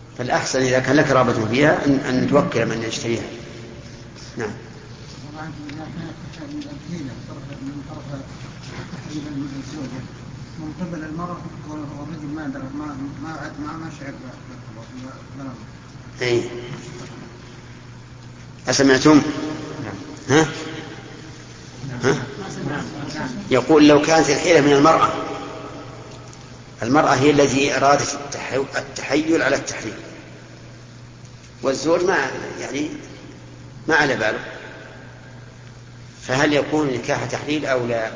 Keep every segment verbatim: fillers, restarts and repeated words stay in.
فالأحسن إذا كان لك رغبة فيها أن, أن توكل من يشتريها. نعم. من قبل المرأة والرجل ما درى ما ما ما ما شعر بلغ. أي. أسمعتم؟ ها؟ ها؟ يقول لو كانت الحيلة من المرأة، المرأة هي التي أرادت التحيل على التحريم، والزوج ما يعني ما على باله، فهل يكون نكاح تحليل أو لا؟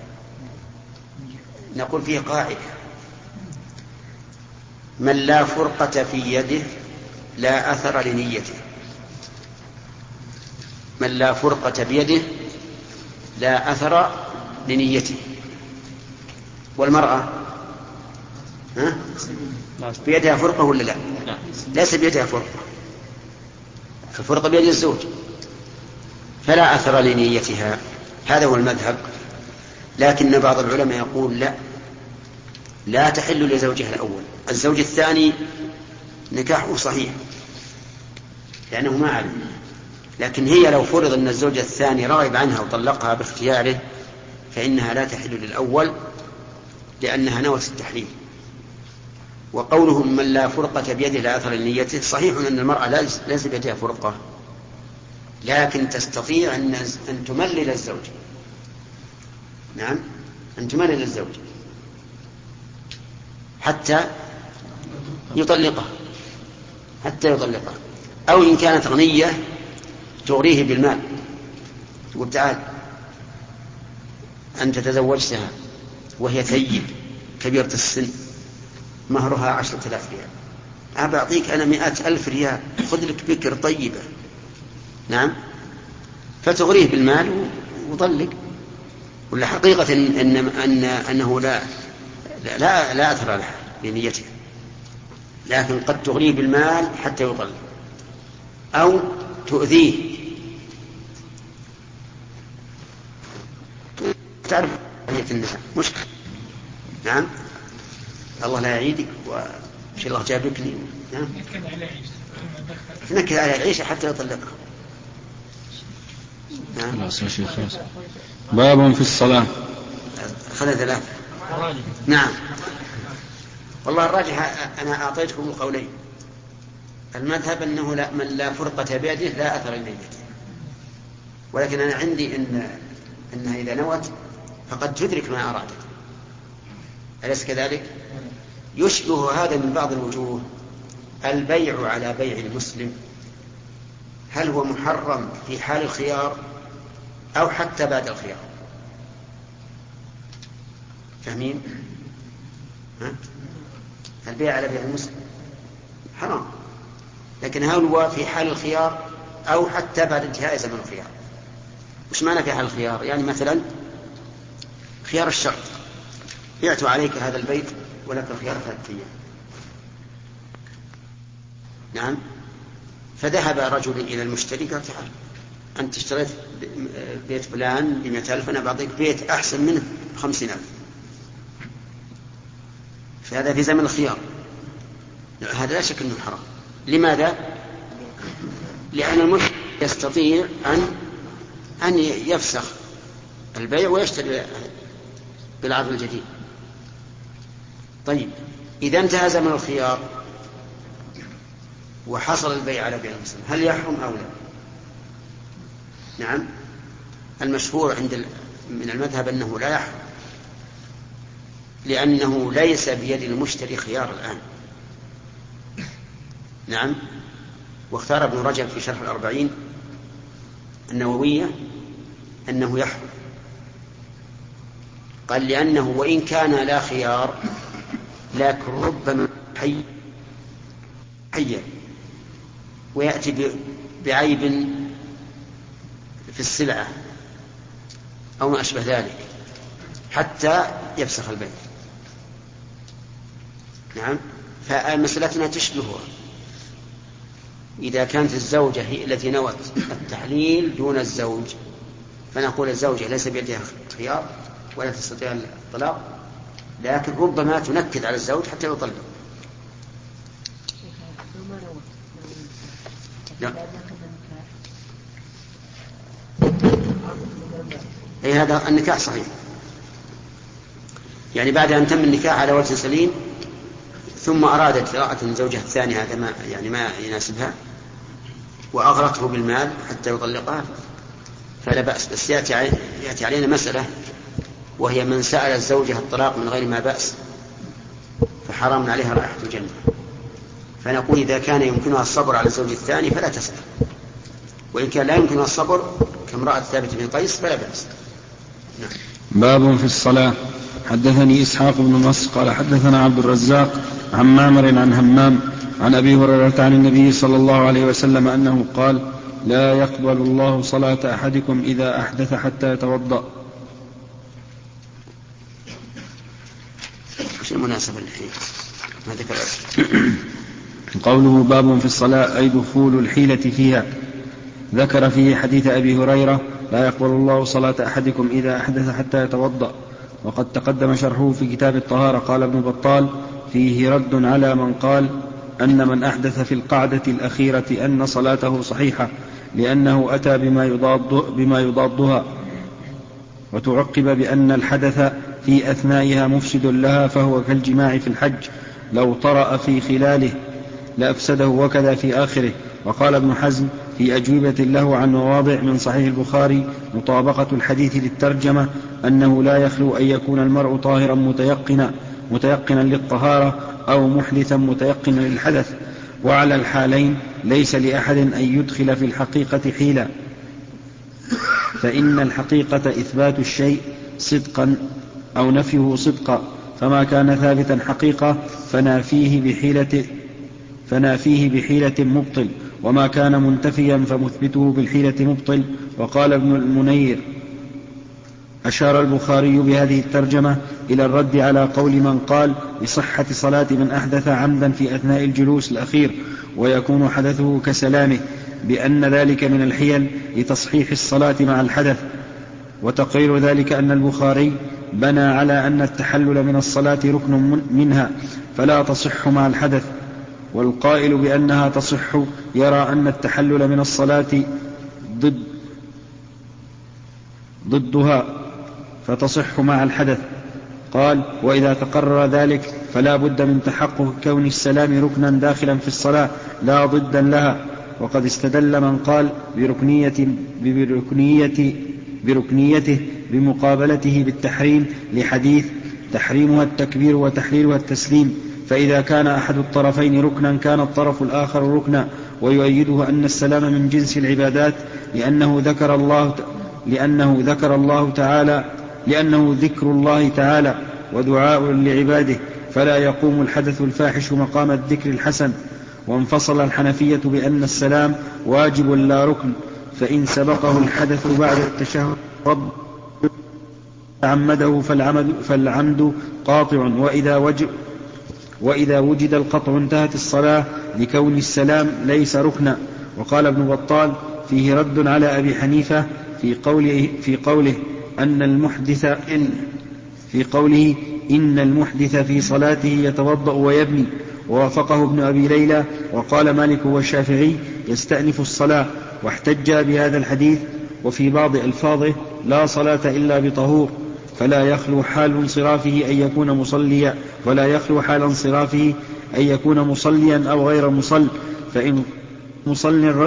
نقول فيه قاعدة: من لا فرقة في يده لا أثر لنيته. من لا فرقة بيده لا أثر لنيته. والمرأة ها؟ بيدها فرقة ولا لا؟ ليس بيدها فرقة، الفرقة بيد الزوج، فلا أثر لنيتها. هذا هو المذهب. لكن بعض العلماء يقول لا، لا تحل لزوجها الأول. الزوج الثاني نكاحه صحيح لأنه ما علم، لكن هي لو فرض أن الزوج الثاني رغب عنها وطلقها باختياره فإنها لا تحل للأول لأنها نوت التحليل. وقولهم من لا فرقة بيده لا أثر لنيته صحيح أن المرأة ليس بيدها فرقة، لكن تستطيع أن تملل الزوج. نعم، أن تملل الزوج حتى يطلقها، حتى يطلقها. أو إن كانت غنية تغريه بالمال، تقول تعال أنت تزوجتها وهي ثيب كبيرة السن مهرها عشرة آلاف ريال، أبى أعطيك أنا مئة ألف ريال، خذ لك بكر طيبة. نعم، فتغريه بالمال وطلق. ولا حقيقة إن أن أنه لا لا لا أثر لها لنيته، لكن قد تغريه بالمال حتى يطلق، أو تؤذيه. تعرف نية النساء مشكلة. نعم، الله لا يعيدك وش الله جابكني. نعم، نكد على العيشة حتى يطلقها. نعم. باب في الصلاة. خذ ثلاثة. نعم، والله الراجح أنا أعطيتكم القولين. المذهب أنه لا، من لا فرقة بيده لا أثر لنيته، ولكن أنا عندي إن أنها إذا نوت فقد تدرك ما أرادت، أليس كذلك؟ يشبه هذا من بعض الوجوه البيع على بيع المسلم. هل هو محرم في حال الخيار أو حتى بعد الخيار؟ فاهمين؟ ها؟ البيع على بيع المسلم حرام، لكن هل هو في حال الخيار أو حتى بعد انتهاء زمن الخيار؟ وش معنى في حال الخيار؟ يعني مثلا خيار الشرط: بعت عليك هذا البيت ولك الخيار ثلاثة أيام. نعم، فذهب رجل إلى المشتري قال تعال أنت اشتريت بيت فلان بمئة ألف، أنا بعطيك بيت أحسن منه بخمسين ألف. فهذا في زمن الخيار، هذا لا شك أنه حرام. لماذا؟ لأن المشتري يستطيع أن أن يفسخ البيع ويشتري بالعرض الجديد. طيب، إذا انتهى زمن الخيار وحصل البيع على بيع المسلم هل يحرم أو لا؟ نعم، المشهور عند من المذهب أنه لا يحرم، لأنه ليس بيد المشتري خيار الآن. نعم، واختار ابن رجب في شرح الأربعين النووية أنه يحرم. قال لأنه وإن كان لا خيار لكن ربما حي حي ويأتي بعيب في السلعة أو ما أشبه ذلك حتى يفسخ البيع. نعم، فمسألتنا تشبهها. إذا كانت الزوجة هي التي نوت التحليل دون الزوج فنقول الزوجة ليس بيدها خيار ولا تستطيع الطلاق، لكن ربما تنكد على الزوج حتى يطلق. لا. أي هذا النكاح صحيح، يعني بعد أن تم النكاح على وجه سليم ثم أرادت امرأة زوجها الثاني هذا ما يعني ما يناسبها وأغرته بالمال حتى يطلقها فلا بأس. بس يأتي علينا مسألة وهي من سأل الزوجة الطلاق من غير ما بأس فحرام عليها رائحة الجنة. فنقول إذا كان يمكنها الصبر على الزوج الثاني فلا تسأل، وإن كان لا يمكنها الصبر كامرأة ثابت بن قيس فلا بأس. نعم. باب في الصلاة. حدثني إسحاق بن نصر قال حدثنا عبد الرزاق عن معمر عن همام عن أبي هريرة عن النبي صلى الله عليه وسلم أنه قال لا يقبل الله صلاة أحدكم إذا أحدث حتى يتوضأ. وش المناسبة الحين ما ذكر قوله باب في الصلاة أي دخول الحيلة فيها. ذكر فيه حديث أبي هريرة لا يقبل الله صلاة أحدكم إذا أحدث حتى يتوضأ، وقد تقدم شرحه في كتاب الطهارة. قال ابن بطال فيه رد على من قال أن من أحدث في القعدة الأخيرة أن صلاته صحيحة لأنه أتى بما, يضاد بما يضادها، وتعقب بأن الحدث في أثنائها مفسد لها فهو كالجماع في الحج لو طرأ في خلاله لأفسده وكذا في آخره. وقال ابن حزم في أجوبة له عن مواضع من صحيح البخاري مطابقة الحديث للترجمة أنه لا يخلو أن يكون المرء طاهرا متيقنا متيقنا للطهارة أو محدثا متيقنا للحدث، وعلى الحالين ليس لأحد أن يدخل في الحقيقة حيلة، فإن الحقيقة إثبات الشيء صدقا أو نفيه صدقا، فما كان ثابتا حقيقة فنافيه بحيلة فنافيه بحيلة مبطل، وما كان منتفيا فمثبته بالحيلة مبطل. وقال ابن المنير أشار البخاري بهذه الترجمة إلى الرد على قول من قال بصحة صلاة من أحدث عمدا في أثناء الجلوس الأخير ويكون حدثه كسلامه، بأن ذلك من الحيل لتصحيح الصلاة مع الحدث. وتقرير ذلك أن البخاري بنى على أن التحلل من الصلاة ركن منها فلا تصح مع الحدث، والقائل بأنها تصح يرى أن التحلل من الصلاة ضد ضدها فتصح مع الحدث. قال وإذا تقرر ذلك فلا بد من تحقق كون السلام ركنا داخلا في الصلاة لا ضدا لها. وقد استدل من قال بركنية بركنية بركنيته بمقابلته بالتحريم لحديث تحريمها التكبير وتحليلها التسليم، فإذا كان أحد الطرفين ركنا كان الطرف الآخر ركنا. ويؤيده أن السلام من جنس العبادات لأنه ذكر الله لأنه ذكر الله تعالى لأنه ذكر الله تعالى ودعاء لعباده، فلا يقوم الحدث الفاحش مقام الذكر الحسن. وانفصل الحنفية بأن السلام واجب لا ركن، فإن سبقه الحدث بعد التشهد تعمده فالعمد, فالعمد قاطع، وإذا, وجب وإذا وجد القطع انتهت الصلاة لكون السلام ليس ركنا. وقال ابن بطال فيه رد على أبي حنيفة في قوله, في قوله أن المحدث إن في قوله إن المحدث في صلاته يتوضأ ويبني، ووافقه ابن أبي ليلى. وقال مالك والشافعي يستأنف الصلاة، واحتج بهذا الحديث وفي بعض ألفاظه لا صلاة إلا بطهور، فلا يخلو حال انصرافه أن يكون مصليا ولا يخلو حال انصرافه أن يكون مصليا أو غير مصل، فإن مصل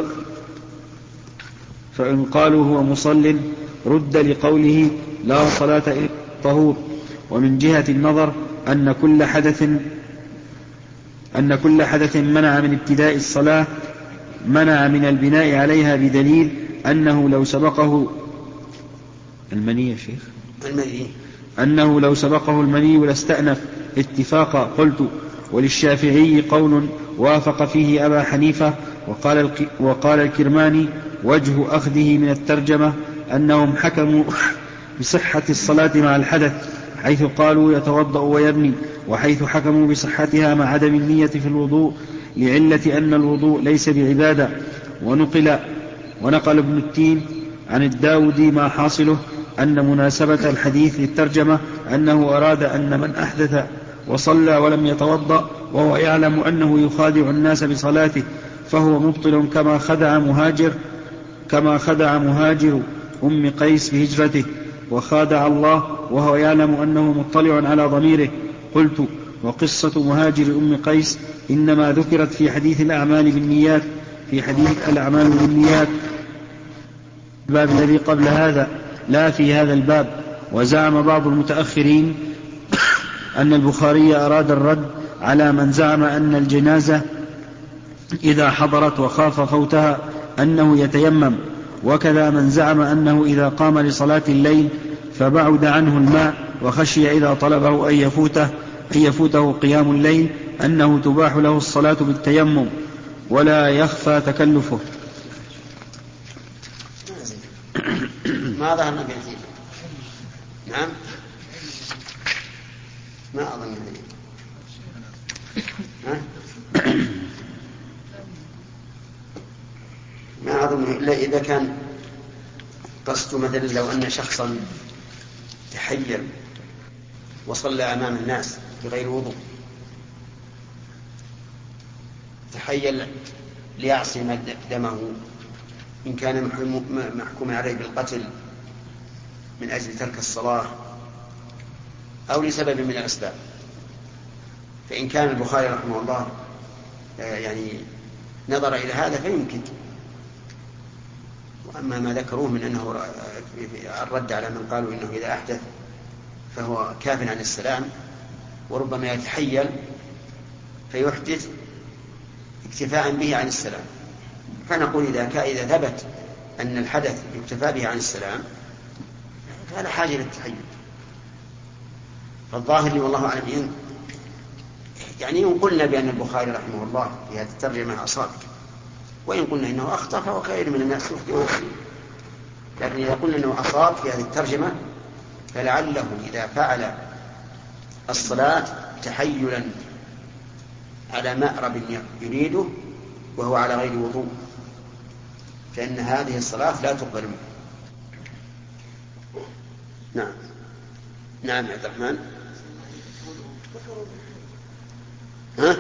فإن قالوا هو مصل رد لقوله لا صلاة إلا طهور. ومن جهة النظر أن كل حدث أن كل حدث منع من ابتداء الصلاة منع من البناء عليها بدليل أنه لو سبقه المني يا شيخ المني أنه لو سبقه المني لاستأنف اتفاقا. قلت وللشافعي قول وافق فيه أبا حنيفة. وقال, وقال الكرماني وجه أخذه من الترجمة أنهم حكموا بصحة الصلاة مع الحدث حيث قالوا يتوضأ ويبني، وحيث حكموا بصحتها مع عدم النية في الوضوء لعلة أن الوضوء ليس بعبادة. ونقل, ونقل ابن التين عن الداودي ما حاصله أن مناسبة الحديث للترجمة أنه أراد أن من أحدث وصلى ولم يتوضأ وهو يعلم أنه يخادع الناس بصلاته فهو مبطل كما خدع مهاجر كما خدع مهاجر أم قيس بهجرته وخادع الله وهو يعلم أنه مطلع على ضميره. قلت: وقصة مهاجر أم قيس إنما ذكرت في حديث الأعمال بالنيات في حديث الأعمال بالنيات الباب الذي قبل هذا لا في هذا الباب. وزعم بعض المتأخرين أن البخاري أراد الرد على من زعم أن الجنازة إذا حضرت وخاف فوتها أنه يتيمم، وكذا من زعم أنه إذا قام لصلاة الليل فبعد عنه الماء وخشي إذا طلبه أن يفوته, أن يفوته قيام الليل أنه تباح له الصلاة بالتيمم ولا يخفى تكلفه. ما ظهر بيزيد. نعم ما أظن ها؟ ما أظن إلا إذا كان قصد مثلا لو أن شخصا تحيل وصلى أمام الناس بغير وضوء، تحيل ليعصم دمه إن كان محكوم عليه بالقتل من أجل ترك الصلاة أو لسبب من الأسباب، فإن كان البخاري رحمه الله يعني نظر إلى هذا فيمكن. وأما ما ذكروه من أنه الرد على من قالوا إنه إذا أحدث فهو كاف عن السلام وربما يتحيل فيحدث اكتفاء به عن السلام، فنقول إذا إذا ثبت أن الحدث يكتفى به عن السلام فلا حاجة للتحيل. فالظاهر لي والله أعلم يعني إن قلنا بأن البخاري رحمه الله في هذه الترجمة أصاب، وإن قلنا إنه أخطأ فهو خير من الناس يخطئون، لكن إذا قلنا إنه أصاب في هذه الترجمة فلعله إذا فعل الصلاة تحيلا على مأرب يريده وهو على غير وضوء فإن هذه الصلاة لا تقبل منه. نعم نعم عبد الرحمن. ها؟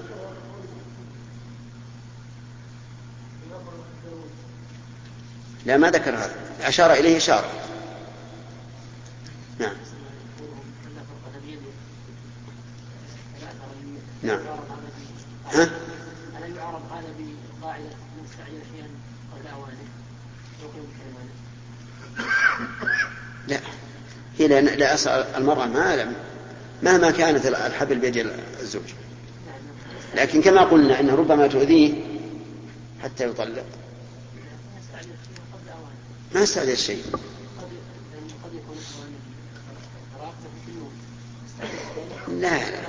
لا ما ذكر هذا، أشار إليه إشارة. نعم نعم. ها؟ ألا يعرض هذا بقاعدة من استعجل شيئا قبل أوانه يقيم كلمانه؟ لا هي لا, لا أسأل المرأة ما أعلم مهما كانت الحبل بيد الزوج، لكن كما قلنا إنه ربما تؤذيه حتى يطلق. ما استعجل شيء. لا لا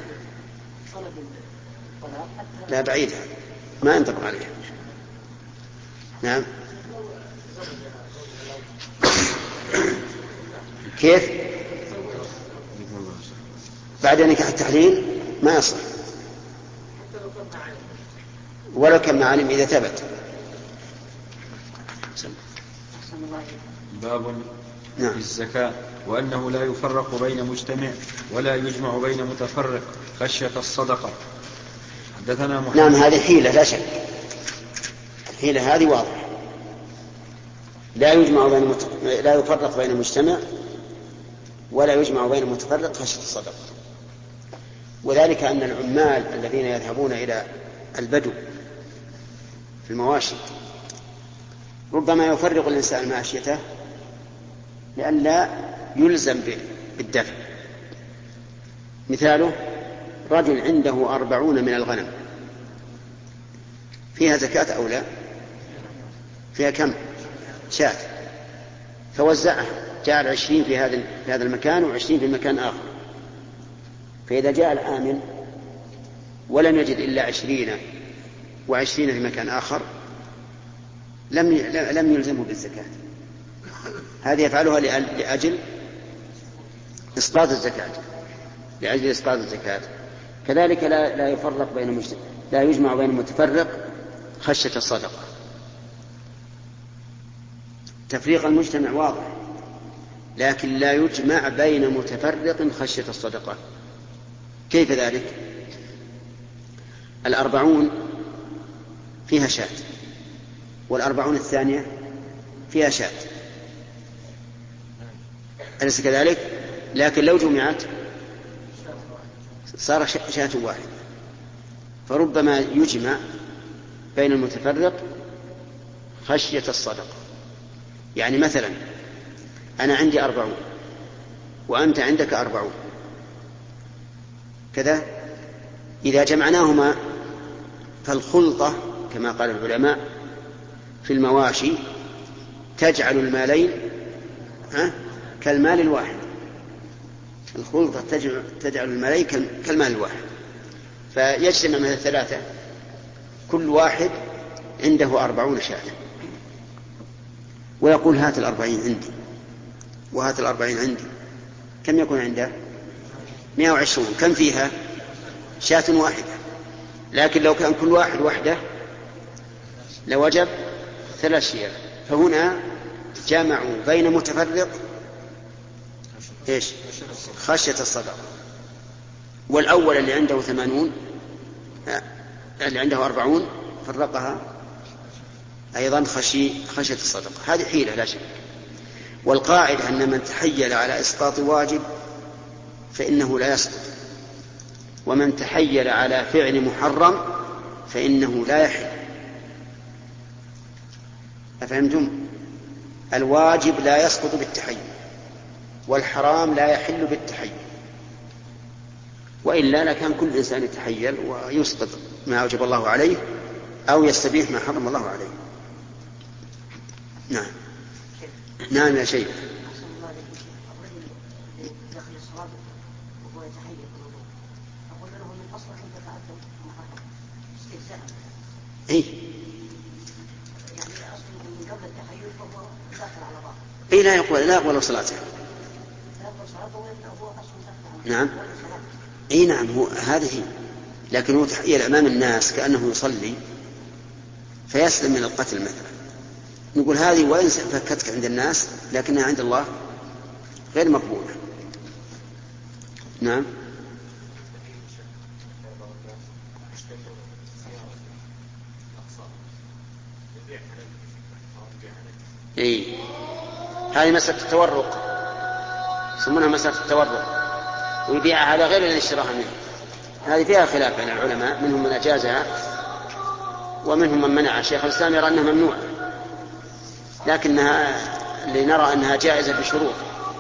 لا بعيد هذا ما ينطق عليه. نعم. كيف بعد نكاح التحليل ما يصح ولو كان معلم إذا ثبت. باب نعم. في الزكاة وأنه لا يفرق بين مجتمع ولا يجمع بين متفرق خشية الصدقة. حدثنا محمد. نعم هذه حيلة لا شك، الحيلة هذه واضحة، لا يجمع بين مت... لا يفرق بين مجتمع ولا يجمع بين متفرق خشية الصدقة. وذلك أن العمال الذين يذهبون إلى البدو في المواشي ربما يفرق الإنسان ماشيته لئلا يلزم بالدفع. مثاله رجل عنده أربعون من الغنم فيها زكاة أو لا؟ فيها كم؟ شاة، فوزعها جعل عشرين في هذا في هذا المكان وعشرين في مكان آخر، فإذا جاء العامل ولم يجد إلا عشرين وعشرين في مكان آخر لم لم يلزمه بالزكاة. هذه يفعلها لأجل إسقاط الزكاة، لأجل إسقاط الزكاة. كذلك لا لا يفرق بين مجتمع لا يجمع بين المتفرق خشية الصدقة. تفريق المجتمع واضح، لكن لا يجمع بين متفرق خشية الصدقة. كيف ذلك؟ الأربعون فيها شاة، والأربعون الثانية فيها شاة، أليس كذلك؟ لكن لو جمعت صار شاة واحدة، فربما يجمع بين المتفرق خشية الصدقة. يعني مثلا أنا عندي أربعون وأنت عندك أربعون كذا، إذا جمعناهما فالخلطة كما قال العلماء في المواشي تجعل المالين كالمال الواحد، الخلطة تجعل المالين كالمال الواحد، فيجتمع من الثلاثة كل واحد عنده أربعون شاة، ويقول هات الأربعين عندي وهات الأربعين عندي، كم يكون عنده؟ مئة وعشرون، كم فيها؟ شاة واحدة. لكن لو كان كل واحد وحده لوجب ثلاث شياه. فهنا جمعوا بين متفرق إيش؟ خشية الصدقة. والأول اللي عنده ثمانون اللي عنده أربعون فرقها أيضا خشي خشية الصدقة. هذه حيلة لا شك. والقاعد أن من تحيل على إسقاط واجب فإنه لا يسقط، ومن تحيل على فعل محرم فإنه لا يحل. أفهمتم؟ الواجب لا يسقط بالتحيل، والحرام لا يحل بالتحيل، وإلا لكان كل إنسان يتحيل ويسقط ما أوجب الله عليه أو يستبيح ما حرم الله عليه. نعم نعم يا شيخ. إيه إيه لا يقول لا يقول صلاته. نعم إيه نعم هو هذه، لكن هو تحيل أمام الناس كأنه يصلي فيسلم من القتل مثلا، نقول هذه وإن فكتك عند الناس لكنها عند الله غير مقبولة. نعم إيه هذه مسألة التورق، يسمونها مسألة التورق، ويبيعها على غير الذي اشتراها منه. هذه فيها خلاف بين العلماء، منهم من أجازها ومنهم من منع. شيخ الإسلام يرى أنها ممنوعة، لكنها لنرى أنها جائزة بشروط.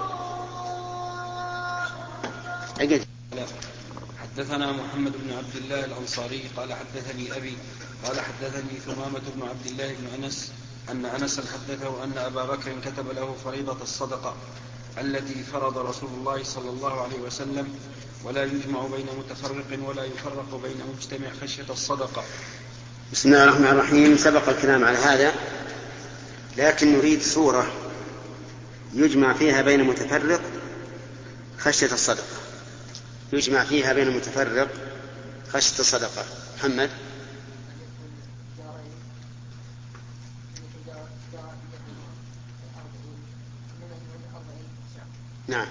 أجل. حدثنا محمد بن عبد الله الأنصاري قال حدثني أبي قال حدثني ثمامة بن عبد الله بن أنس أن أنسا حدثه أن أبا بكر كتب له فريضة الصدقة التي فرض رسول الله صلى الله عليه وسلم، ولا يجمع بين متفرق ولا يفرق بين مجتمع خشية الصدقة. بسم الله الرحمن الرحيم. سبق الكلام على هذا، لكن نريد صورة يجمع فيها بين متفرق خشية الصدقة، يجمع فيها بين متفرق خشية الصدقة. محمد. نعم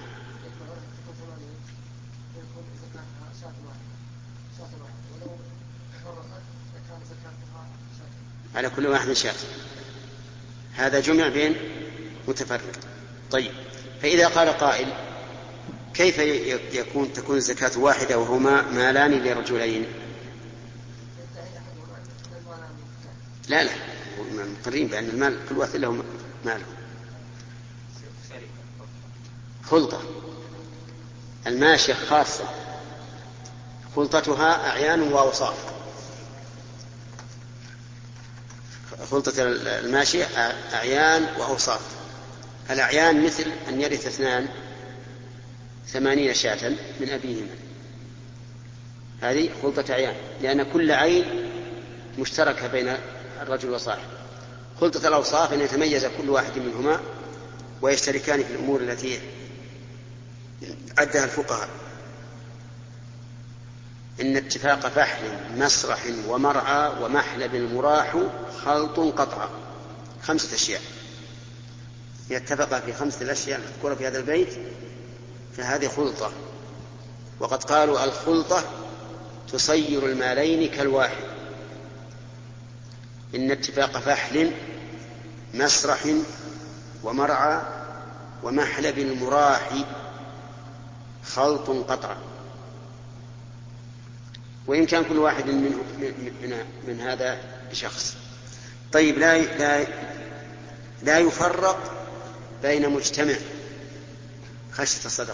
على كل واحد شاة، هذا جمع بين متفرق. طيب، فإذا قال قائل كيف يكون تكون الزكاة واحدة وهما مالان لرجلين؟ لا لا مقرين بأن المال كل واحد له ماله. خلطة الماشية خاصة، خلطتها أعيان وأوصاف. خلطة الماشية أعيان وأوصاف. الأعيان مثل أن يرث اثنان ثمانين شاة من أبيهما، هذه خلطة أعيان، لأن كل عين مشتركة بين الرجل وصاحبه. خلطة الأوصاف أن يتميز كل واحد منهما ويشتركان في الأمور التي عدها الفقهاء. إن اتفاق فحل مسرح ومرعى ومحلب مراح خلط قطع، خمسة أشياء يتفق في خمسة الأشياء المذكورة في هذا البيت، فهذه خلطة. وقد قالوا الخلطة تصير المالين كالواحد، إن اتفاق فحل مسرح ومرعى ومحلب المراح خلط قطع. وإن كان كل واحد من, من, من هذا بشخص. طيب لا, لا, لا يفرق بين مجتمع خشية الصدقة.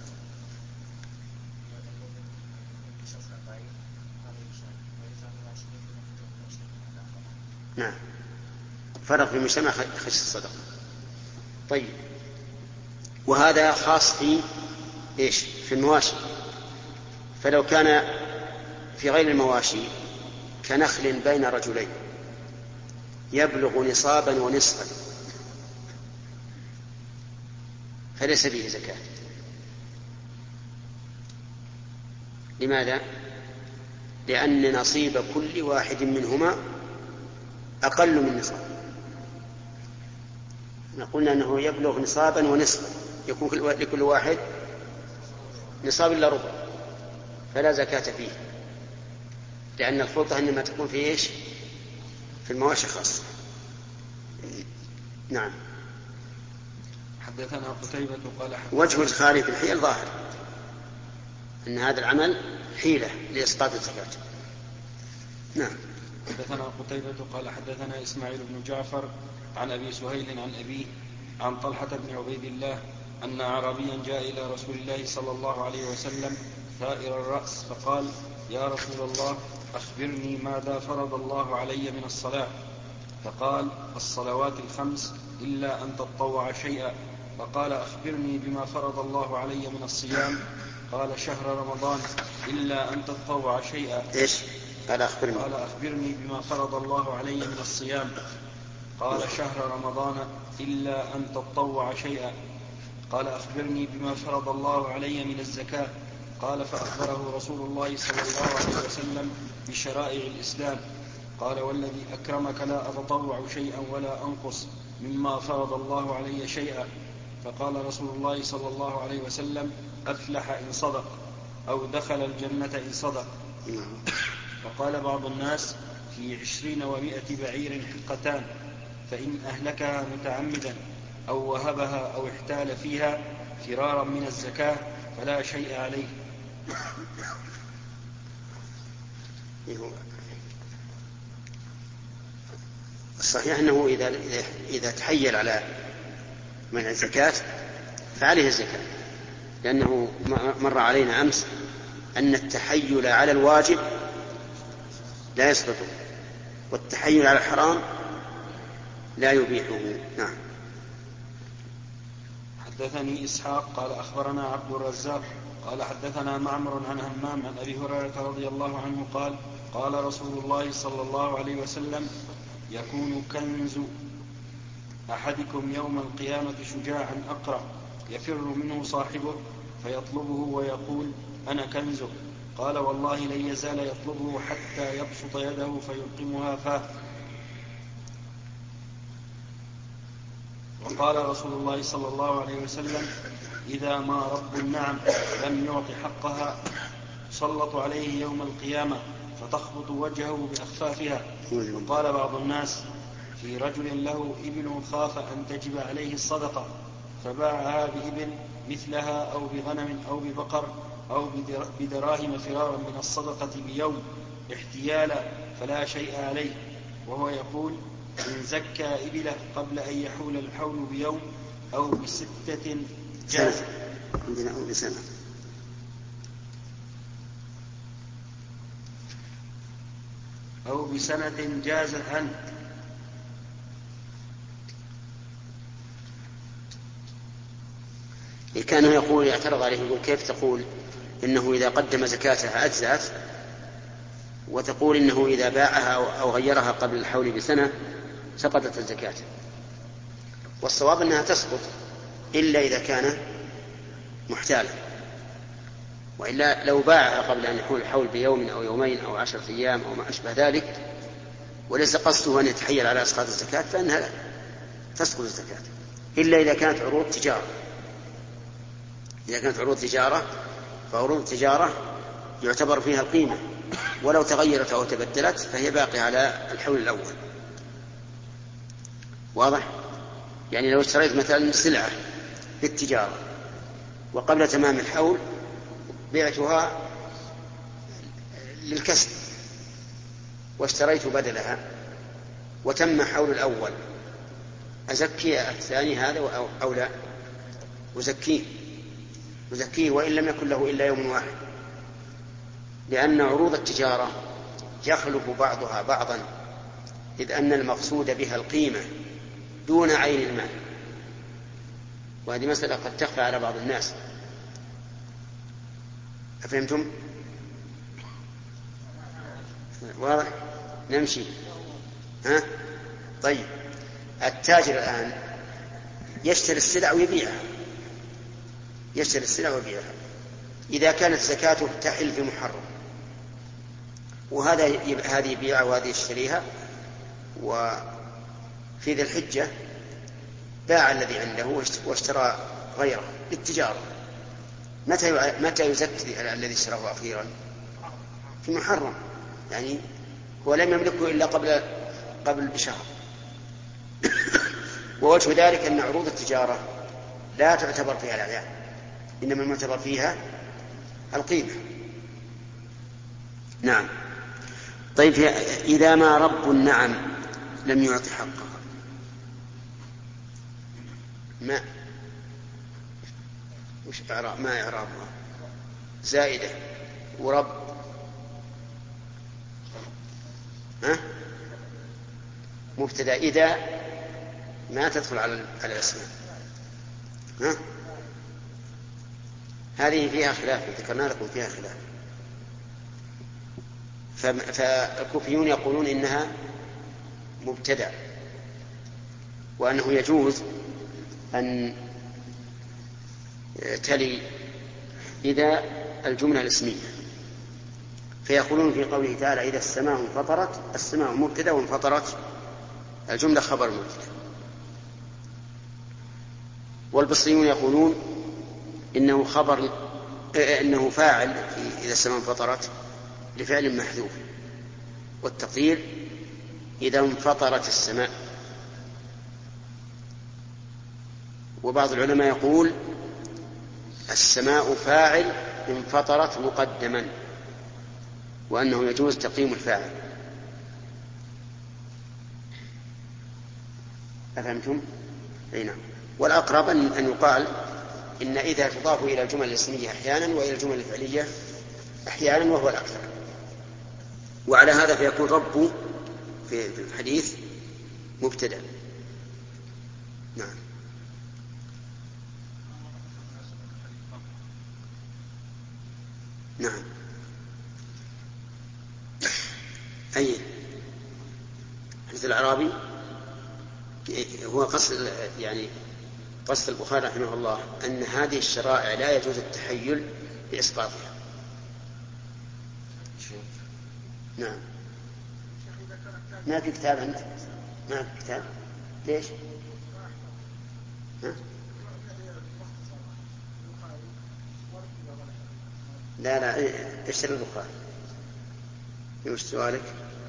نعم فرق في مجتمع خشية الصدقة. طيب وهذا خاص في إيش؟ في المواشي. فلو كان في غير المواشي كنخل بين رجلين يبلغ نصابا ونصفا فليس فيه زكاة. لماذا؟ لأن نصيب كل واحد منهما أقل من نصاب. قلنا أنه يبلغ نصابا ونصفا يكون لكل واحد نصاب إلا ربع فلا زكاة فيه، لأن الخلطة إنما تكون في إيش؟ في المواشي خاصة. نعم. حدثنا قتيبة قال وجه الخالف في الحيل ظاهر أن هذا العمل حيلة لإسقاط الزكاة. نعم. حدثنا قتيبة قال حدثنا إسماعيل بن جعفر عن أبي سهيل عن أبيه عن طلحة بن عبيد الله أن أعرابيا جاء إلى رسول الله صلى الله عليه وسلم ثائر الرأس فقال يا رسول الله أخبرني ماذا فرض الله علي من الصلاة؟ فقال الصلوات الخمس إلا أن تطوع شيئا. فقال أخبرني بما فرض الله علي من الصيام؟ قال شهر رمضان إلا أن تطوع شيئا. إيش؟ قال أخبرني. قال أخبرني بما فرض الله علي من الصيام؟ قال شهر رمضان إلا أن تطوع شيئا. قال أخبرني بما فرض الله علي من الزكاة؟ قال فأخبره رسول الله صلى الله عليه وسلم بشرائع الإسلام. قال والذي أكرمك لا أتطوع شيئا ولا أنقص مما فرض الله علي شيئا. فقال رسول الله صلى الله عليه وسلم أفلح إن صدق أو دخل الجنة إن صدق. وقال بعض الناس في عشرين ومائة بعير حقتان فإن أهلكها متعمدا أو وهبها أو احتال فيها فرارا من الزكاة فلا شيء عليه. الصحيح أنه إذا, إذا تحيل على منع الزكاة فعليه الزكاة، لأنه مر علينا أمس أن التحيل على الواجب لا يسقط والتحيل على الحرام لا يبيحه. نعم. حدثني إسحاق قال أخبرنا عبد الرزاق قال حدثنا معمر عن همام عن أبي هريرة رضي الله عنه قال قال رسول الله صلى الله عليه وسلم يكون كنز أحدكم يوم القيامة شجاعا أقرع يفر منه صاحبه فيطلبه ويقول أنا كنزه. قال والله لن يزال يطلبه حتى يبسط يده فيلقمها فاه. وقال رسول الله صلى الله عليه وسلم إذا ما رب النعم لم يعط حقها سلط عليه يوم القيامة فتخبط وجهه بأخفافها. وقال بعض الناس في رجل له إبل خاف أن تجب عليه الصدقة فباعها بإبل مثلها أو بغنم أو ببقر أو بدراهم فرارا من الصدقة بيوم احتيالا فلا شيء عليه. وهو يقول إن زكى إبله قبل أن يحول الحول بيوم أو بستة جاز عندنا أو بسنة أو بسنة جاز عنه. كان يقول يعترض عليه يقول كيف تقول إنه إذا قدم زكاتها أجزأت وتقول إنه إذا باعها أو غيرها قبل الحول بسنة سقطت الزكاة؟ والصواب أنها تسقط إلا إذا كان محتالا، وإلا لو باعها قبل أن يحول الحول بيوم أو يومين أو عشرة أيام أو ما أشبه ذلك وليس قصده أن يتحيل على إسقاط الزكاة فإنها تسقط الزكاة، إلا إذا كانت عروض تجارة. إذا كانت عروض تجارة فعروض التجارة يعتبر فيها القيمة ولو تغيرت أو تبدلت فهي باقية على الحول الأول. واضح؟ يعني لو اشتريت مثلا سلعة في التجارة وقبل تمام الحول بعتها للكسب واشتريت بدلها وتم حول الأول، أزكي الثاني هذا أو لا؟ أزكيه أزكيه وإن لم يكن له إلا يوم واحد، لأن عروض التجارة يخلف بعضها بعضا، إذ أن المقصود بها القيمة دون عين المال، وهذه مسألة قد تخفى على بعض الناس. أفهمتم؟ واضح؟ نمشي. ها؟ طيب، التاجر الآن يشتري السلع ويبيعها، يشتري السلع ويبيعها إذا كانت زكاته تحل في محرم، وهذا هذه يبيعها وهذه يشتريها، وفي ذي الحجة باع الذي عنده واشترى غيره للتجارة، متى متى يزكي الذي اشتراه أخيرا؟ في محرم، يعني هو لم يملكه إلا قبل قبل بشهر. ووجه ذلك أن عروض التجارة لا تعتبر فيها الأعيان، إنما المعتبر فيها القيمة. نعم. طيب، إذا ما رب النعم لم يعط حقها، ما وش إعراب ما إعرابها؟ زائدة ورب، ها؟ مبتدأ إذا ما تدخل على الاسماء، ها؟ هذه فيها خلاف، ذكرنا لكم فيها خلاف. فالكوفيون يقولون إنها مبتدأ، وأنه يجوز أن تلي إذا الجملة الاسمية، فيقولون في قوله تعالى إذا السماء انفطرت، السماء مبتدأ وانفطرت الجملة خبر مبتدأ. والبصريون يقولون إنه خبر إنه فاعل في إذا السماء انفطرت لفعل محذوف، والتقدير إذا انفطرت السماء. وبعض العلماء يقول السماء فاعل انفطرت مقدما، وأنه يجوز تقديم الفاعل. أفهمتم؟ أي نعم. والأقرب أن يقال إن إذا تضاف إلى الجمل الاسمية أحيانا وإلى الجمل الفعلية أحيانا، وهو الأكثر. وعلى هذا فيكون رب في الحديث مبتدأ. نعم. نعم. أي حديث الأعرابي هو قصد، يعني قصد البخاري رحمه الله أن هذه الشرائع لا يجوز التحيل بإسقاطها. نعم. ما في كتاب أنت؟ ما في كتاب؟ ليش؟ ها؟ لا لا، اشتري البخاري. وش سؤالك؟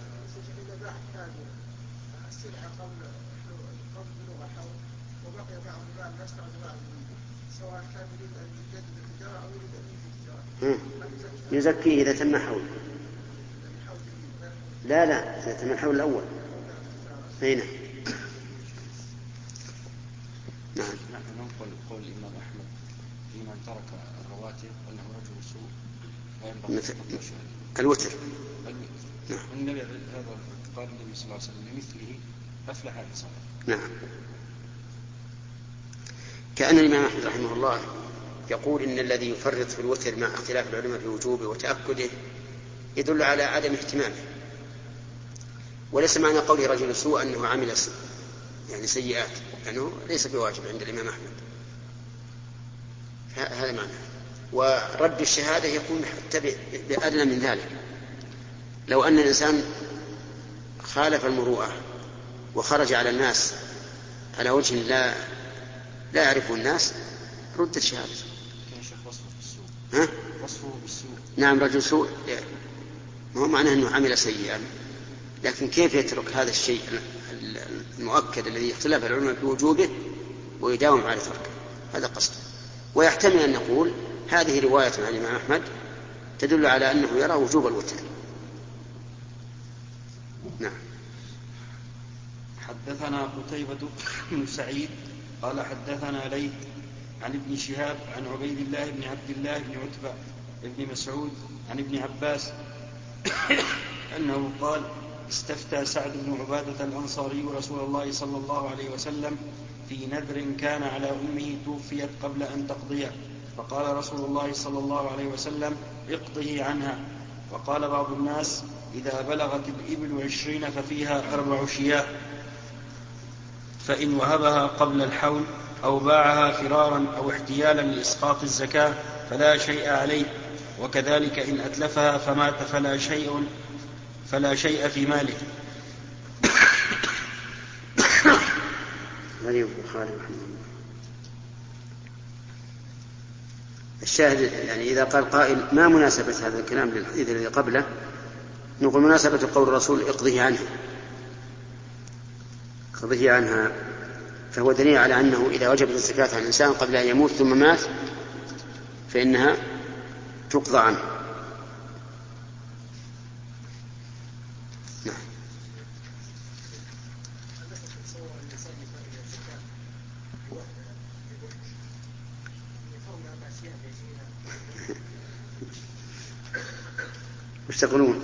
يزكيه إذا تم حول. لا لا، إذا تم الحول الأول. هنا. نعم. نحن ننقل قول الإمام أحمد في من ترك الرواتب أنه رجل سوء مثل الوتر. نعم. النبي هذا قال النبي صلى الله عليه وسلم لمثله أفلح إن صلى. نعم. كأن الإمام أحمد رحمه الله يقول إن الذي يفرط في الوتر مع اختلاف العلماء في وجوبه وتأكده يدل على عدم اهتمامه، وليس معنى قول رجل سوء أنه عمل يعني سيئات، لأنه يعني ليس بواجب عند الإمام أحمد، هذا معنى. ورد الشهادة يكون حتى بأدنى من ذلك. لو أن الإنسان خالف المروءة وخرج على الناس على وجه لا لا يعرفه الناس، رد الشهادة. ها؟ وصفه بالسوء. نعم، رجل سوء، ما هو معناه أنه عمل سيئا، لكن كيف يترك هذا الشيء المؤكد الذي اختلف العلماء في وجوبه ويداوم على تركه؟ هذا قصد. ويحتمل أن نقول هذه رواية عن الإمام أحمد تدل على أنه يرى وجوب الوتر. نعم. حدثنا قتيبة بن سعيد قال حدثنا ليث عن ابن شهاب عن عبيد الله بن عبد الله بن عتبة بن مسعود عن ابن عباس أنه قال استفتى سعد بن عبادة الأنصاري رسول الله صلى الله عليه وسلم في نذر كان على أمه توفيت قبل أن تقضيه، فقال رسول الله صلى الله عليه وسلم اقضه عنها. وقال بعض الناس إذا بلغت الإبل عشرين ففيها أربع شياه، فإن وهبها قبل الحول أو باعها فرارا أو احتيالا لإسقاط الزكاة فلا شيء عليه، وكذلك إن أتلفها فمات فلا شيء فلا شيء في ماله. الشاهد يعني إذا قال قائل ما مناسبة هذا الكلام للحديث الذي قبله، نقول مناسبة قول الرسول اقضه عنها اقضه عنها فهو دليل على أنه إذا وجبت الزكاة عن الإنسان قبل أن يموت ثم مات فإنها تقضى عنه. نعم. وش تقولون؟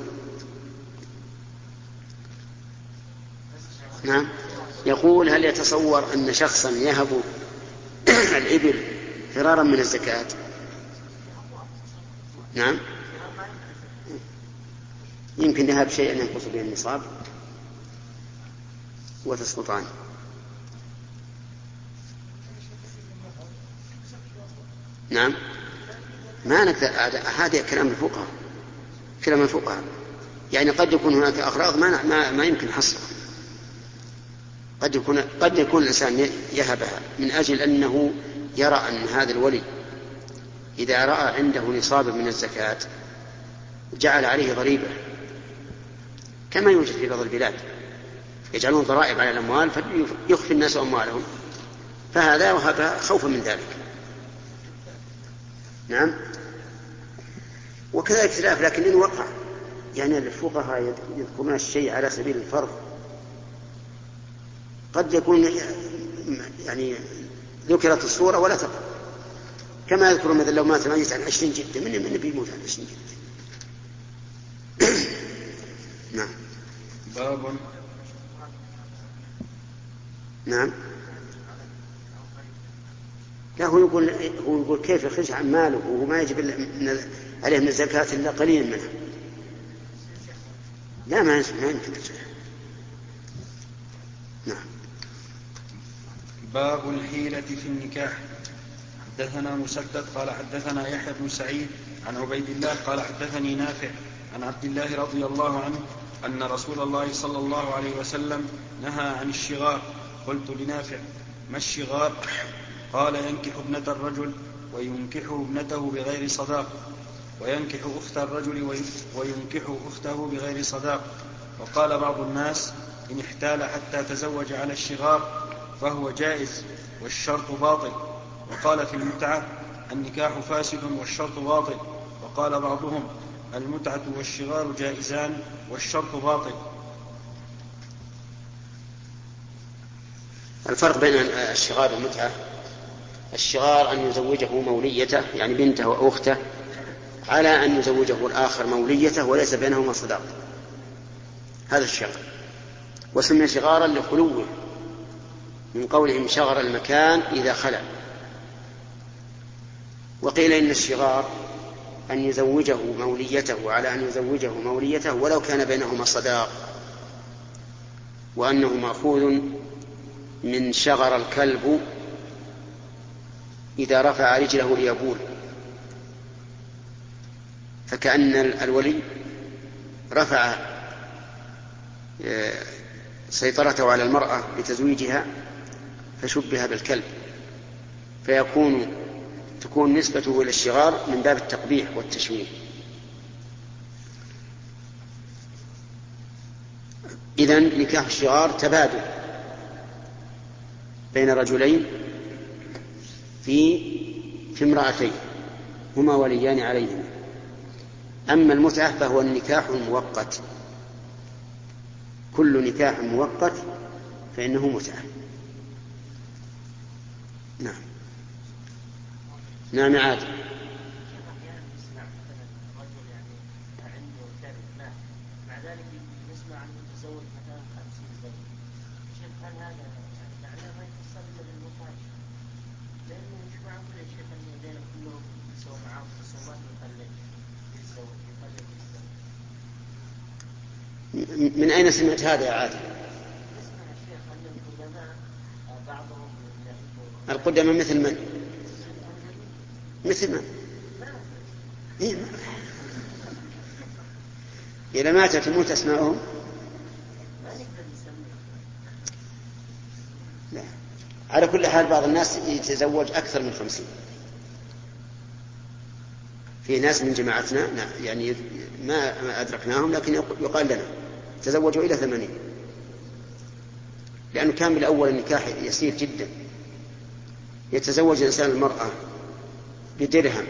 نعم. يقول هل يتصور أن شخصا يهب الإبل فرارا من الزكاة؟ نعم. يمكن يهب شيئا ينقص به النصاب وتسقط عنه. نعم. ما نقدر، هذا كلام الفقهاء كلام الفقهاء يعني قد يكون هناك أغراض ما, ما, ما يمكن حصرها. قد يكون, قد يكون الإنسان يهبها من أجل أنه يرى أن هذا الولي إذا رأى عنده نصاب من الزكاة جعل عليه ضريبة كما يوجد في بعض البلاد، يجعلون ضرائب على الأموال فيخفي الناس أموالهم، فهذا وهذا خوفا من ذلك. نعم. وكذلك خلاف، لكن إن وقع يعني الفقهاء يذكرون الشيء على سبيل الفرض، قد يكون يعني ذكرت الصورة ولا تقع، كما يذكر مثلا لو مات ميت عن عشرين جدة، من من بيموت عن عشرين جدة. نعم. باب. نعم. لا هو يقول هو يقول كيف يخرج عن ماله وهو ما يجب عليه من الزكاة إلا قليل منها. لا ما يمكن. نعم. باب الحيلة في النكاح. حدثنا مسدد قال حدثنا يحيى بن سعيد عن عبيد الله قال حدثني نافع عن عبد الله رضي الله عنه أن رسول الله صلى الله عليه وسلم نهى عن الشغار. قلت لنافع ما الشغار؟ قال ينكح ابنة الرجل وينكح ابنته بغير صداق، وينكح أخت الرجل وينكح أخته بغير صداق. وقال بعض الناس إن احتال حتى تزوج على الشغار فهو جائز والشرط باطل. وقال في المتعة النكاح فاسد والشرط باطل. وقال بعضهم المتعة والشغار جائزان والشرط باطل. الفرق بين الشغار والمتعة: الشغار أن يزوجه موليته يعني بنته أو أخته على أن يزوجه الآخر موليته وليس بينهما صداق، هذا الشغار، وسمي شغارا لخلوه من قولهم شغر المكان إذا خلا. وقيل إن الشغار أن يزوجه موليته على أن يزوجه موليته ولو كان بينهما صداق، وأنه مأخوذ من شغر الكلب إذا رفع رجله ليبول، فكأن الولي رفع سيطرته على المرأة لتزويجها فشبه بالكلب، فيكون تكون نسبته إلى الشغار من باب التقبيح والتشويه. إذن نكاح الشغار تبادل بين رجلين في في امرأتين هما وليان عليهما. أما المتعة فهو النكاح المؤقت، كل نكاح مؤقت فإنه متعة. نعم نعم عادي. من أين سمعت هذا يا عادل؟ القدماء مثل من؟ مثل من؟ إيه ما. إذا ماتت تموت أسماءهم؟ لا. على كل حال بعض الناس يتزوج أكثر من خمسين. في ناس من جماعتنا يعني ما أدركناهم لكن يقال لنا تزوجوا إلى ثمانين، لأنه كان بالأول النكاح يسير جدا. يتزوج الإنسان المرأة بدرهم،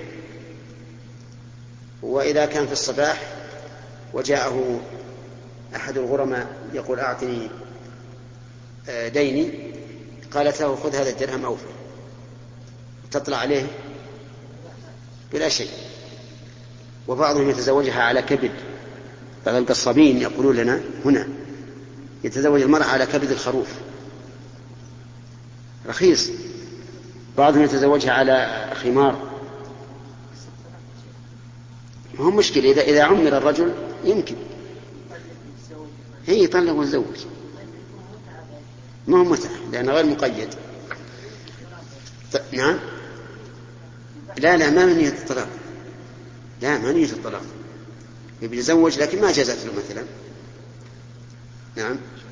وإذا كان في الصباح وجاءه أحد الغرماء يقول أعطني ديني، قالت له خذ هذا الدرهم أوفى، تطلع عليه بلا شيء. وبعضهم يتزوجها على كبد، بعض القصابين يقولون لنا هنا يتزوج المرأة على كبد الخروف رخيص. بعضهم يتزوجها على خمار. ما هو مشكلة إذا إذا عمر الرجل يمكن هي يطلق ويتزوج، ما هو متعة لأنه غير مقيد. نعم لا لا ما من نية الطلاق، لا ما نية الطلاق، يبي يتزوج لكن ما جازت له مثلا. نعم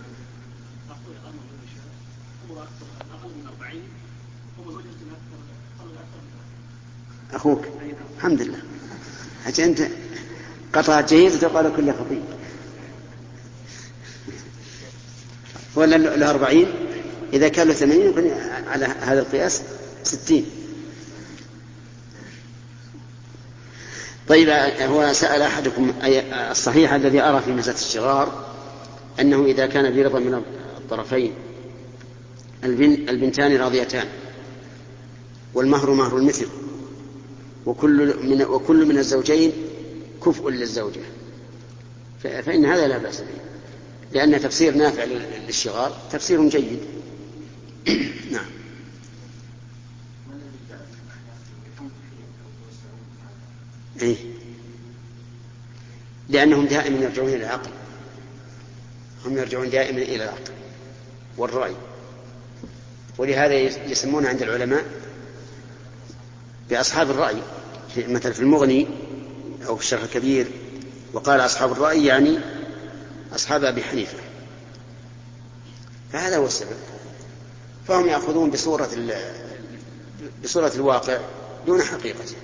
أخوك الحمد لله حتى أنت قطع جيد وتقال كل خطيب. ولا له أربعين، إذا كان له ثمانين يكون على هذا القياس ستين. طيب هو سأل أحدكم الصحيح الذي أرى في مسألة الشغار أنه إذا كان برضا من الطرفين البنتان راضيتان والمهر مهر المثل وكل من, وكل من الزوجين كفء للزوجة، فإن هذا لا بأس به، لأن تفسير نافع للشغار تفسير جيد. نعم إيه؟ لأنهم دائما يرجعون إلى العقل، هم يرجعون دائما إلى العقل والرأي، ولهذا يسمون عند العلماء بأصحاب الرأي، مثل في المغني أو في الشرح الكبير وقال أصحاب الرأي يعني أصحاب أبي حنيفة، فهذا هو السبب. فهم يأخذون بصورة, بصورة الواقع دون حقيقته.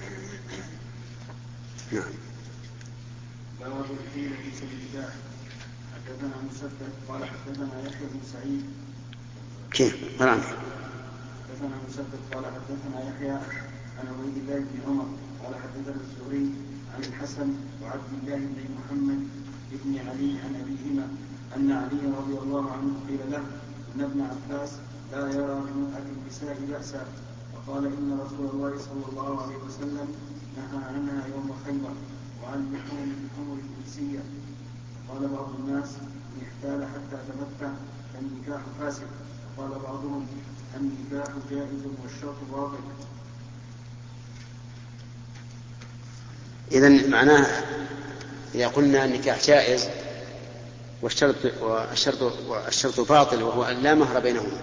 نعم. باب الحيلة في النكاح. حدثنا مسدد قال حدثنا يحيى بن سعيد. كيف؟ قرأنا. حدثنا مسدد قال حدثنا يحيى عن عبيد الله بن عمر قال حدثنا الزهري عن الحسن وعبد الله بن محمد بن علي عن أبيهما أن علي رضي الله عنه قيل له إن ابن عباس لا يرى بمتعة النساء بأسا، فقال إن رسول الله صلى الله عليه وسلم نهى عنها يوم خيبر وعن لحوم الحمر الإنسية. قال بعض الناس إن احتال حتى تمتع فالنكاح فاسد، وقال بعضهم النكاح جائز والشرط باطل. إذن معناه إذا قلنا النكاح جائز والشرط, والشرط, والشرط باطل وهو أن لا مهر بينهما،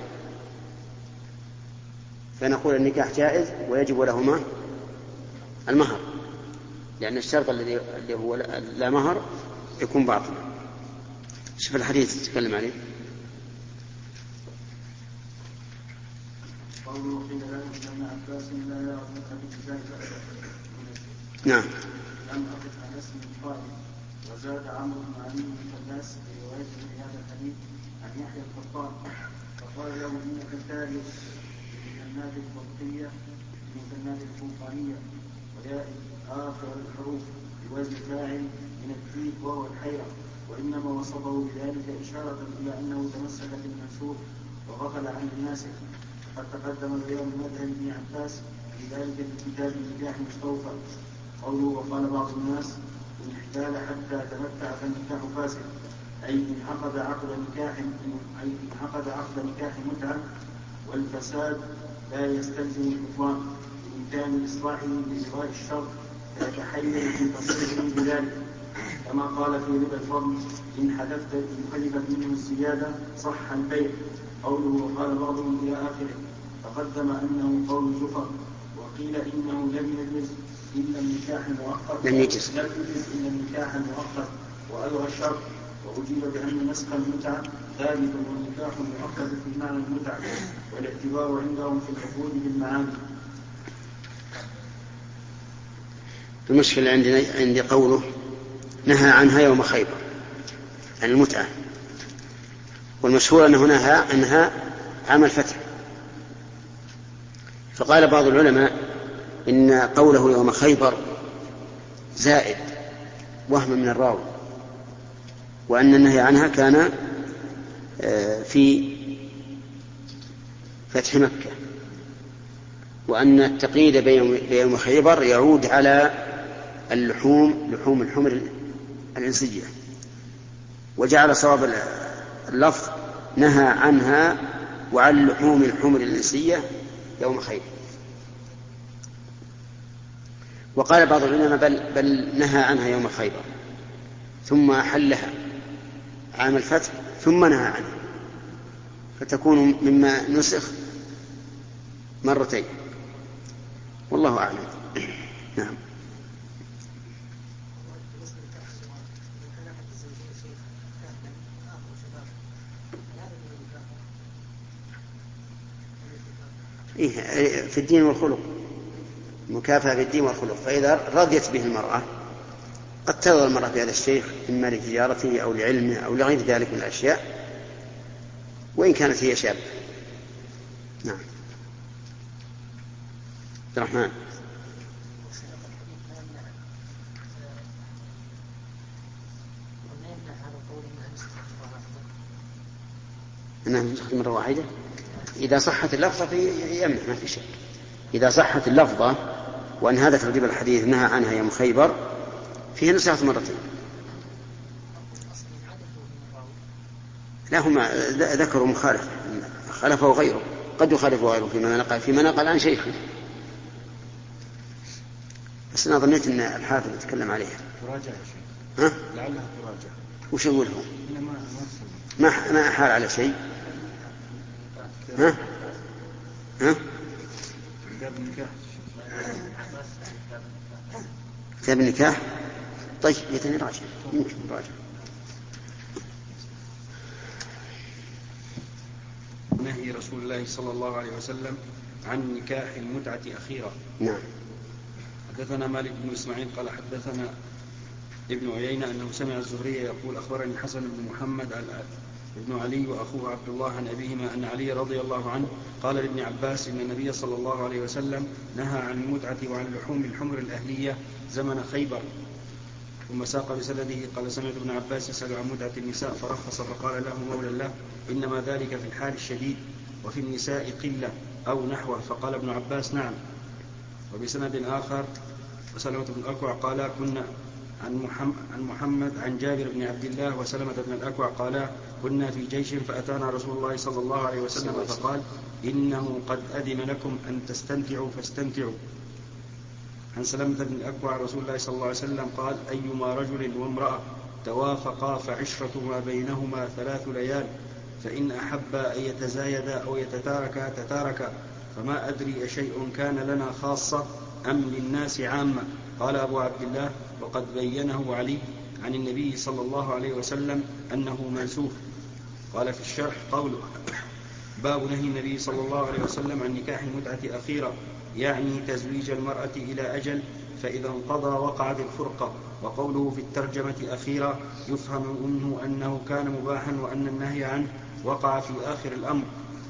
فنقول النكاح جائز ويجب لهما المهر، لأن الشرط الذي هو لا مهر يكون باطلا. شوف الحديث تتكلم عليه. قوله قيل له ابن عباس لا يرى بمتعة النساء بأسا. نعم. لم أقف على اسم القائل. وزاد عمرو بن علي بن فلاس في رواية المسنات التالي المسنات الضبطية المسنات الفوقانية وجائز آخر الحروف بوزن فاعل من التيك وهو الحيرة، وإنما وصفه بذلك إشارة إلى أنه تمسك بالمنسوخ وغفل عن الناسخ. قد تقدم بيان مذهب ابن عباس في ذلك في كتاب النكاح المستوفى قوله وقال بعض الناس إن احتال حتى تمتع فالنكاح فاسد، أي إن عقد عقد نكاح أي إن عقد عقد نكاح متعة، والفساد لا يستلزم البطلان بإمكان إصلاحه بإلغاء الشرط فيتحيز في تصريحه بذلك، كما قال في ربا الفضل إن حدثت إن حدثت منه الزيادة صح البيع قوله وقال بعضهم إلى آخره. تقدم أنه قول زفر، وقيل إنه لم يجز إلا النكاح المؤقت لم يجز لم يجز إلا النكاح المؤقت وألغى الشرط، وأجيب بأن نسخ المتعة ثابت والنكاح المؤقت في معنى المتعة، والاعتبار عندهم في العقود بالمعاني. المشكلة عندنا عندي قوله نهى عنها يوم خيبر عن المتعة، والمشهور أنه نهى عنها عام الفتح. فقال بعض العلماء إن قوله يوم خيبر زائد وهم من الراوي، وأن النهي عنها كان في فتح مكة، وأن التقييد بيوم خيبر يعود على اللحوم لحوم الحمر الإنسية، وجعل صواب اللفظ نهى عنها وعن لحوم الحمر الإنسية يوم خيبر. وقال بعض العلماء بل, بل نهى عنها يوم خيبر ثم أحلها عام الفتح ثم نهى عنها، فتكون مما نسخ مرتين، والله أعلم. نعم. إيه في الدين والخلق، مكافأة في الدين والخلق، فإذا رضيت به المرأة قد ترضى المرأة بهذا الشيخ إما لتجارته أو لعلمه أو لغير ذلك من الأشياء، وإن كانت هي شابة. نعم. عبد الرحمن. أنها تستخدم مرة واحدة إذا صحت اللفظة يمنع، ما في شيء. إذا صحت اللفظة وأن هذا ترتيب الحديث نهى عنها يوم خيبر فيه نسخة مرتين. لا هم ذكروا مخالف خلفه غيره، قد يخالف غيره فيما نقل فيما نقل عن شيخه، بس أنا ظنيت أن الحافظ يتكلم عليها. تراجع يا شيخ. ها؟ لعلها تراجع. وش يقول هو؟ ما ما أحال على شيء. ها؟ ها؟ كتاب النكاح. كتاب النكاح. طيب يتني راجع، يمكن راجع. نهي رسول الله صلى الله عليه وسلم عن نكاح المتعة أخيرا. نعم. حدثنا مالك بن إسماعيل قال حدثنا ابن عيينة أنه سمع الزهري يقول أخبرني حسن بن محمد ابن علي وأخوه عبد الله عن أبيهما أن علي رضي الله عنه قال لابن عباس إن النبي صلى الله عليه وسلم نهى عن المتعة وعن لحوم الحمر الأهلية زمن خيبر. ثم ساق بسنده قال سمعت ابن عباس يسأل عن متعة النساء فرخص فقال له مولى الله إنما ذلك في الحال الشديد وفي النساء قلة أو نحوه، فقال ابن عباس نعم. وبسند آخر وسلمة بن الأكوع قال كنا عن محمد, عن محمد عن جابر بن عبد الله وسلمة بن الأكوع قال كنا في جيش فأتانا رسول الله صلى الله عليه وسلم فقال إنه قد أذن لكم أن تستمتعوا فاستمتعوا. عن سلمة بن الأكوع رسول الله صلى الله عليه وسلم قال أيما رجل وامرأة توافقا فعشرتهما بينهما ثلاث ليال، فإن أحبا أن يتزايدا أو يتتاركا تتاركا، فما أدري أشيء كان لنا خاصة أم للناس عامة. قال أبو عبد الله وقد بينه علي عن النبي صلى الله عليه وسلم أنه منسوخ. قال في الشرح قوله باب نهي النبي صلى الله عليه وسلم عن نكاح المتعة أخيرا، يعني تزويج المرأة إلى أجل فإذا انقضى وقعت الفرقة. وقوله في الترجمة أخيرا يفهم منه أنه كان مباحا وأن النهي عنه وقع في آخر الأمر،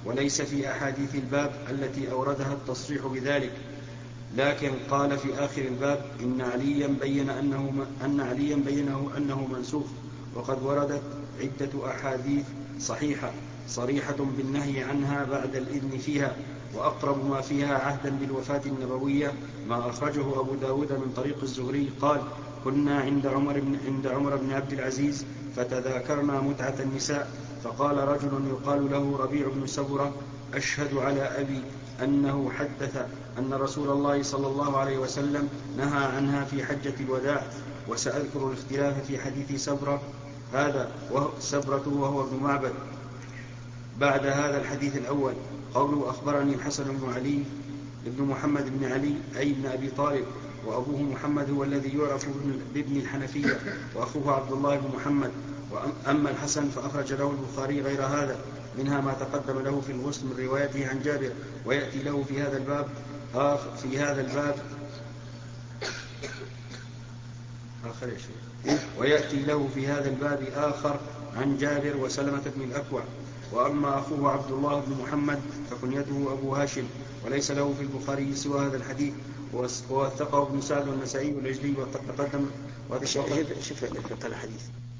وليس في أحاديث الباب التي أوردها التصريح بذلك، لكن قال في آخر الباب إن عليا بين أنه, أن عليا بينه أنه منسوخ، وقد وردت عدة أحاديث صحيحة صريحة بالنهي عنها بعد الإذن فيها، وأقرب ما فيها عهدا بالوفاة النبوية ما أخرجه أبو داود من طريق الزهري قال كنا عند عمر بن, عند عمر بن عبد العزيز فتذاكرنا متعة النساء، فقال رجل يقال له ربيع بن سبرة أشهد على أبي أنه حدث أن رسول الله صلى الله عليه وسلم نهى عنها في حجة الوداع، وسأذكر الاختلاف في حديث سبرة هذا وهو سبرة وهو ابن معبد بعد هذا الحديث الأول. قوله أخبرني الحسن بن علي ابن محمد بن علي أي ابن أبي طالب، وأبوه محمد هو الذي يعرف بابن الحنفية، وأخوه عبد الله بن محمد. وأما الحسن فأخرج له البخاري غير هذا، منها ما تقدم له في الغسل من روايته عن جابر، ويأتي له في هذا الباب آخر في هذا الباب آخر يا شيخ ويأتي له في هذا الباب آخر عن جابر وسلمة بن الأكوع. وأما أخوه عبد الله بن محمد فكنيته أبو هاشم، وليس له في البخاري سوى هذا الحديث، ووثقه ابن سعد والنسائي والعجلي وقد تقدم. شوف الحديث